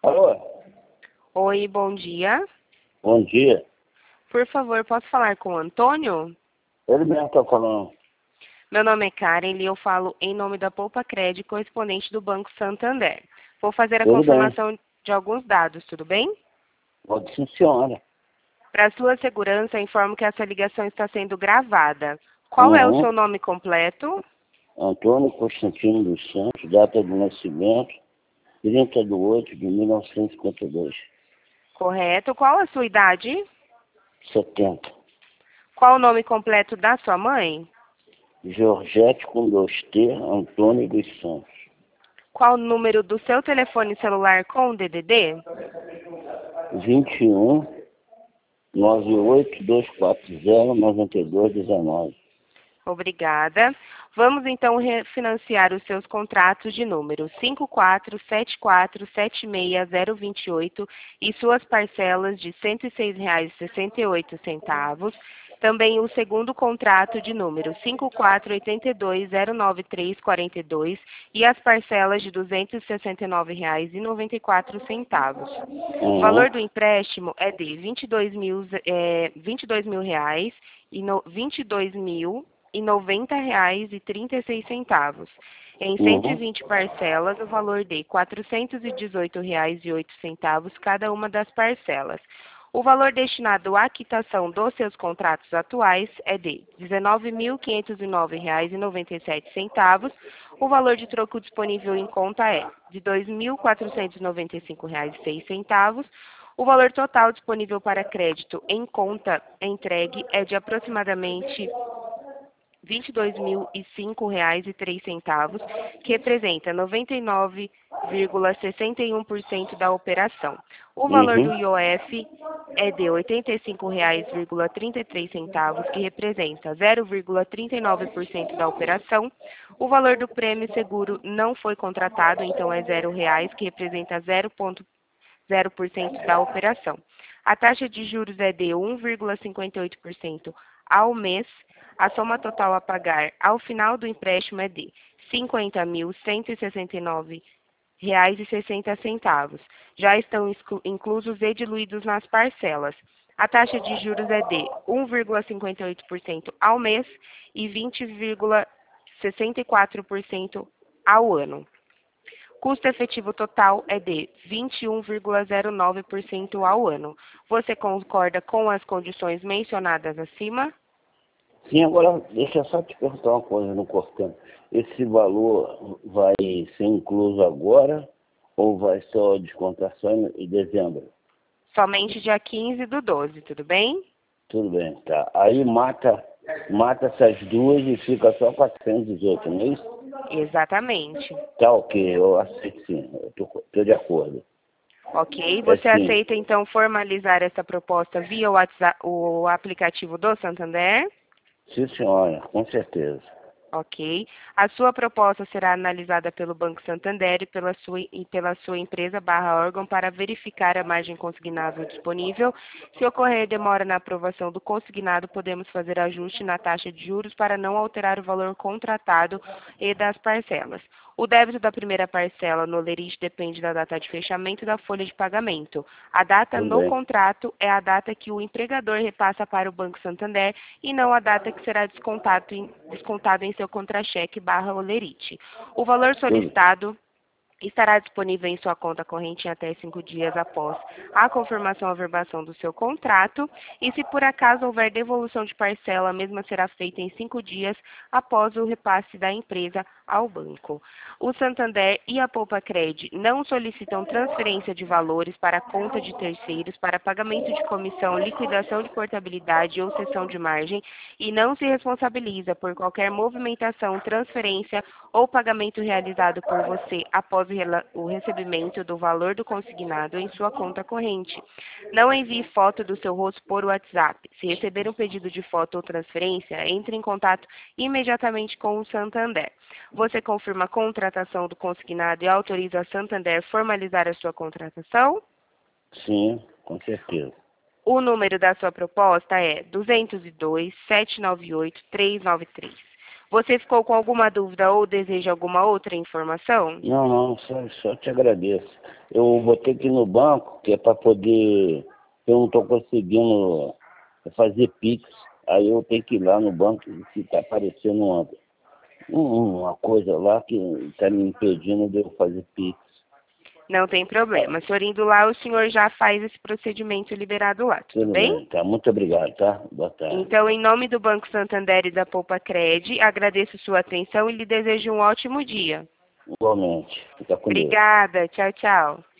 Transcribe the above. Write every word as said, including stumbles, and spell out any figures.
Alô? Oi, bom dia. Bom dia. Por favor, posso falar com o Antônio? Ele mesmo está falando. Meu nome é Karen e eu falo em nome da Poupa Cred, correspondente do Banco Santander. Vou fazer a Tudo bem. confirmação de alguns dados, tudo bem? Pode sim, senhora. Para sua segurança, informo que essa ligação está sendo gravada. Qual é o Uhum. seu nome completo? Antônio Constantino dos Santos, data de nascimento, trinta de oito de mil novecentos e cinquenta e dois. Correto. Qual a sua idade? setenta. Qual o nome completo da sua mãe? Georgette com dois T, Antônio dos Santos. Qual o número do seu telefone celular com D D D? vinte e um, nove oito dois quatro zero, nove dois um nove. Obrigada. Vamos então refinanciar os seus contratos de número cinco quatro sete quatro sete seis zero dois oito e suas parcelas de cento e seis reais e sessenta e oito centavos. Também o segundo contrato de número cinco quatro oito dois zero nove três quatro dois e as parcelas de duzentos e sessenta e nove reais e noventa e quatro centavos. O Uhum. valor do empréstimo é de vinte e dois mil, é, vinte e dois mil reais e no, vinte e dois mil e noventa reais e trinta e seis centavos. Em cento e Uhum. vinte parcelas, o valor de quatrocentos e dezoito reais e oito centavos cada uma das parcelas. O valor destinado à quitação dos seus contratos atuais é de dezenove mil quinhentos e nove reais e noventa e sete centavos. O valor de troco disponível em conta é de dois mil quatrocentos e noventa e cinco reais e seis centavos. O valor total disponível para crédito em conta entregue é de aproximadamente vinte e dois mil e cinco reais e três centavos, que representa noventa e nove vírgula sessenta e um por cento da operação. O valor do Uhum. I O F é de oitenta e cinco reais e trinta e três centavos, que representa zero vírgula trinta e nove por cento da operação. O valor do prêmio seguro não foi contratado, então é zero reais, que representa zero vírgula zero por cento da operação. A taxa de juros é de um vírgula cinquenta e oito por cento ao mês. A soma total a pagar ao final do empréstimo é de cinquenta mil cento e sessenta e nove reais e sessenta centavos. Já estão inclusos e diluídos nas parcelas. A taxa de juros é de um vírgula cinquenta e oito por cento ao mês e vinte vírgula sessenta e quatro por cento ao ano. Custo efetivo total é de vinte e um vírgula zero nove por cento ao ano. Você concorda com as condições mencionadas acima? Sim, agora deixa eu só te perguntar uma coisa no cortando. Esse valor vai ser incluso agora ou vai só descontação em dezembro? Somente dia quinze do doze, tudo bem? Tudo bem, tá. Aí mata, mata essas duas e fica só quatrocentos e dezoito, não é isso? Exatamente. Tá ok, eu aceito sim, eu tô, tô de acordo. Ok, É você sim. aceita então formalizar essa proposta via o WhatsApp, o aplicativo do Santander? Sim, senhora, com certeza. Ok. A sua proposta será analisada pelo Banco Santander e pela sua, e pela sua empresa barra órgão para verificar a margem consignável disponível. Se ocorrer demora na aprovação do consignado, podemos fazer ajuste na taxa de juros para não alterar o valor contratado e das parcelas. O débito da primeira parcela no lerite depende da data de fechamento da folha de pagamento. A data Tudo no bem. contrato é a data que o empregador repassa para o Banco Santander e não a data que será descontado em, descontado em seu contra-cheque barra olerite. O valor Tudo. solicitado estará disponível em sua conta corrente em até cinco dias após a confirmação ou averbação do seu contrato e, se por acaso houver devolução de parcela, a mesma será feita em cinco dias após o repasse da empresa ao banco. O Santander e a Poupa Cred não solicitam transferência de valores para a conta de terceiros para pagamento de comissão, liquidação de portabilidade ou cessão de margem e não se responsabiliza por qualquer movimentação, transferência ou pagamento realizado por você após o recebimento do valor do consignado em sua conta corrente. Não envie foto do seu rosto por WhatsApp. Se receber um pedido de foto ou transferência, entre em contato imediatamente com o Santander. Você confirma a contratação do consignado e autoriza a Santander formalizar a sua contratação? Sim, com certeza. O número da sua proposta é duzentos e dois, setecentos e noventa e oito, trezentos e noventa e três. Você ficou com alguma dúvida ou deseja alguma outra informação? Não, não, só, só te agradeço. Eu vou ter que ir no banco, que é para poder... Eu não estou conseguindo fazer Pix. Aí eu tenho que ir lá no banco, que está aparecendo uma, uma coisa lá que está me impedindo de eu fazer Pix. Não tem problema. O senhor indo lá, o senhor já faz esse procedimento liberado lá, tudo, Tudo bem? bem, tá? Muito obrigado, tá? Boa tarde. Então, em nome do Banco Santander e da Poupa Cred, agradeço sua atenção e lhe desejo um ótimo dia. Igualmente. Fica com Deus. Obrigada. Tchau, tchau.